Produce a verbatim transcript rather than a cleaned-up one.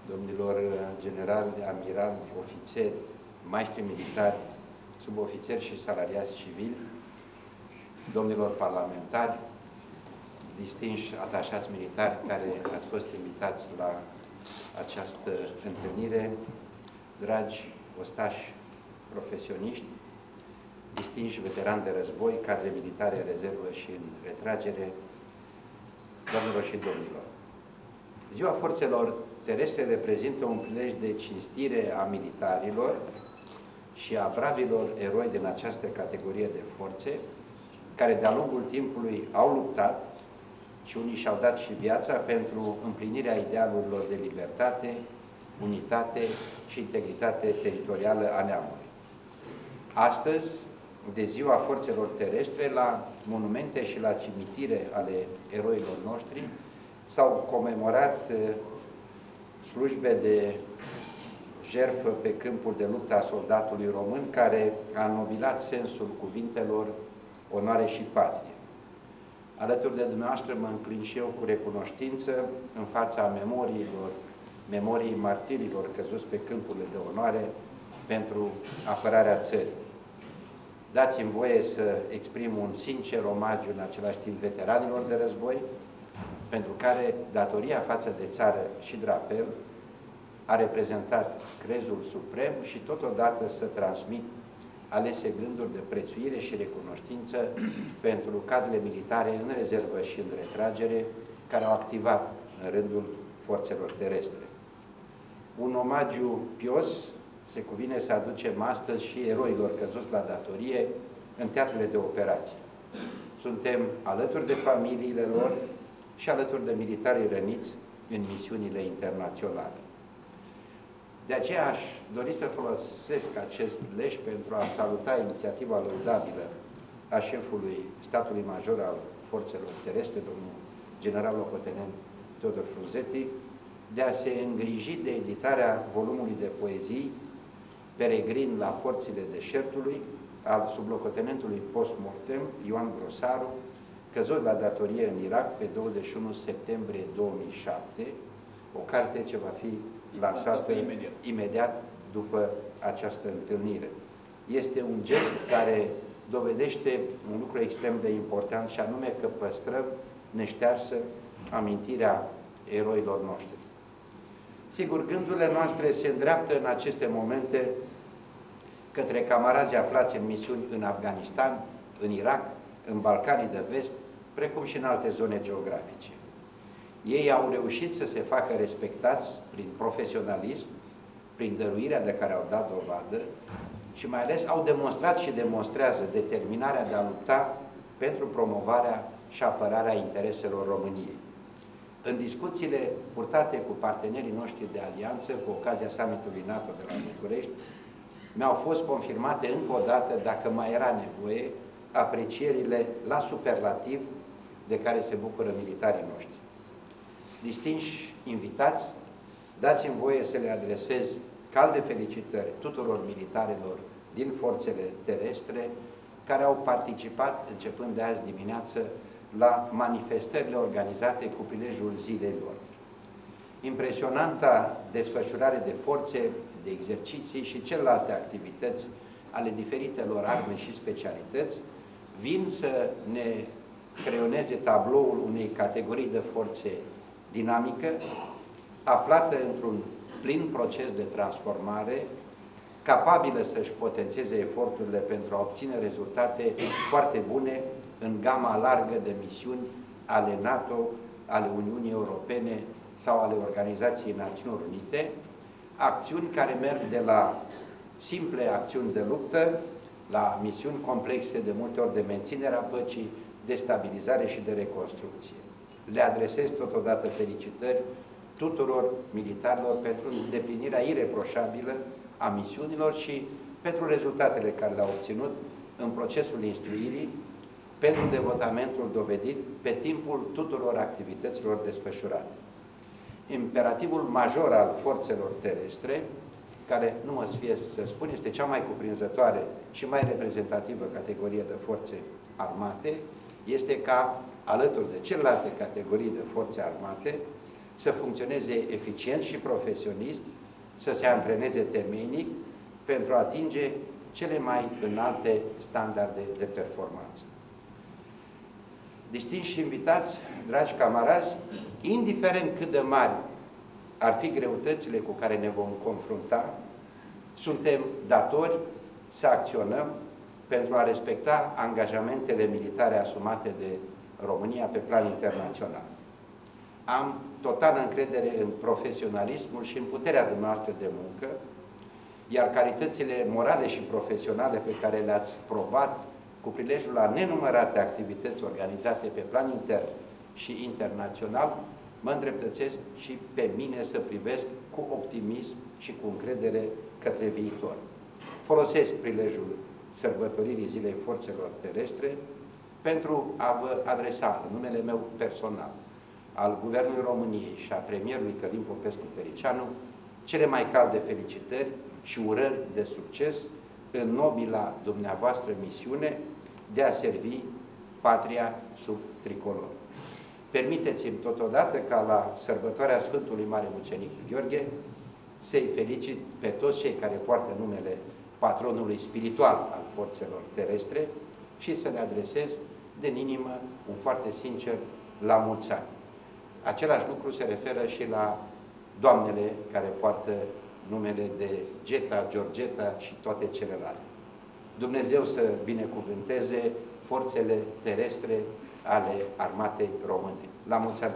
domnilor generali, amirali, ofițeri, maestri militari, subofițeri și salariați civili, domnilor parlamentari, distinși atașați militari care ați fost invitați la această întâlnire, dragi ostași profesioniști, distinși veterani de război, cadre militare în rezervă și în retragere, doamnelor și domnilor. Ziua Forțelor Terestre reprezintă un prilej de cinstire a militarilor și a bravilor eroi din această categorie de forțe, care de-a lungul timpului au luptat și unii și-au dat și viața pentru împlinirea idealurilor de libertate, unitate și integritate teritorială a neamului. Astăzi, de Ziua Forțelor Terestre, la monumente și la cimitire ale eroilor noștri, s-au comemorat slujbe de jertfă pe câmpul de luptă a soldatului român, care a înnobilat sensul cuvintelor onoare și patrie. Alături de dumneavoastră mă înclin și eu cu recunoștință în fața memoriilor, memoriei martirilor căzuți pe câmpurile de onoare pentru apărarea țării. Dați-mi voie să exprim un sincer omagiu în același timp veteranilor de război, pentru care datoria față de țară și drapel a reprezentat crezul suprem și totodată să transmit alese gânduri de prețuire și recunoștință pentru cadrele militare în rezervă și în retragere care au activat în rândul forțelor terestre. Un omagiu pios se cuvine să aducem astăzi și eroilor căzuți la datorie în teatrele de operații. Suntem alături de familiile lor și alături de militarii răniți în misiunile internaționale. De aceea aș dori să folosesc acest prilej pentru a saluta inițiativa laudabilă a șefului statului major al forțelor terestre, domnul general locotenent Teodor Frunzeti, de a se îngriji de editarea volumului de poezii Peregrin la porțile deșertului al sublocotenentului post-mortem Ioan Grosaru, căzut la datorie în Irak pe douăzeci și unu septembrie două mii șapte, o carte ce va fi lansată imediat. imediat după această întâlnire. Este un gest care dovedește un lucru extrem de important, și anume că păstrăm neștearsă amintirea eroilor noștri. Sigur, gândurile noastre se îndreaptă în aceste momente către camarazii aflați în misiuni în Afganistan, în Irak, în Balcanii de Vest, precum și în alte zone geografice. Ei au reușit să se facă respectați prin profesionalism, prin dăruirea de care au dat dovadă și mai ales au demonstrat și demonstrează determinarea de a lupta pentru promovarea și apărarea intereselor României. În discuțiile purtate cu partenerii noștri de alianță, cu ocazia summitului NATO de la București, mi-au fost confirmate încă o dată, dacă mai era nevoie, aprecierile la superlativ de care se bucură militarii noștri. Distinși invitați, dați-mi voie să le adresez calde felicitări tuturor militarilor din forțele terestre care au participat, începând de azi dimineață, la manifestările organizate cu prilejul zilei lor. Impresionanta desfășurare de forțe, de exerciții și celelalte activități ale diferitelor arme și specialități vin să ne creioneze tabloul unei categorii de forțe dinamică, aflată într-un plin proces de transformare, capabilă să-și potențeze eforturile pentru a obține rezultate foarte bune în gama largă de misiuni ale NATO, ale Uniunii Europene sau ale Organizației Națiunilor Unite, acțiuni care merg de la simple acțiuni de luptă la misiuni complexe, de multe ori de menținere a păcii, de stabilizare și de reconstrucție. Le adresez totodată felicitări tuturor militarilor pentru îndeplinirea ireproșabilă a misiunilor și pentru rezultatele care le-au obținut în procesul instruirii, pentru devotamentul dovedit pe timpul tuturor activităților desfășurate. Imperativul major al forțelor terestre, care, nu mă sfie să spun, este cea mai cuprinzătoare și mai reprezentativă categorie de forțe armate, este ca, alături de celelalte categorii de forțe armate, să funcționeze eficient și profesionist, să se antreneze temeinic pentru a atinge cele mai înalte standarde de performanță. Distinși invitați, dragi camarazi, indiferent cât de mari ar fi greutățile cu care ne vom confrunta, suntem datori să acționăm pentru a respecta angajamentele militare asumate de România pe plan internațional. Am totală încredere în profesionalismul și în puterea dumneavoastră de muncă, iar calitățile morale și profesionale pe care le-ați probat cu prilejul la nenumărate activități organizate pe plan intern și internațional, mă îndreptățesc și pe mine să privesc cu optimism și cu încredere către viitor. Folosesc prilejul sărbătoririi Zilei Forțelor Terestre pentru a vă adresa în numele meu personal, al Guvernului României și a premierului Călin Popescu-Tăricianu cele mai calde felicitări și urări de succes în nobila dumneavoastră misiune de a servi patria sub tricolor. Permiteți-mi totodată ca la sărbătoarea Sfântului Mare Mucenic Gheorghe să-i felicit pe toți cei care poartă numele patronului spiritual al forțelor terestre și să le adresez din inimă un foarte sincer la mulți ani. Același lucru se referă și la doamnele care poartă numele de Geta, Georgeta și toate celelalte. Dumnezeu să binecuvânteze forțele terestre ale armatei române. La mulți ani!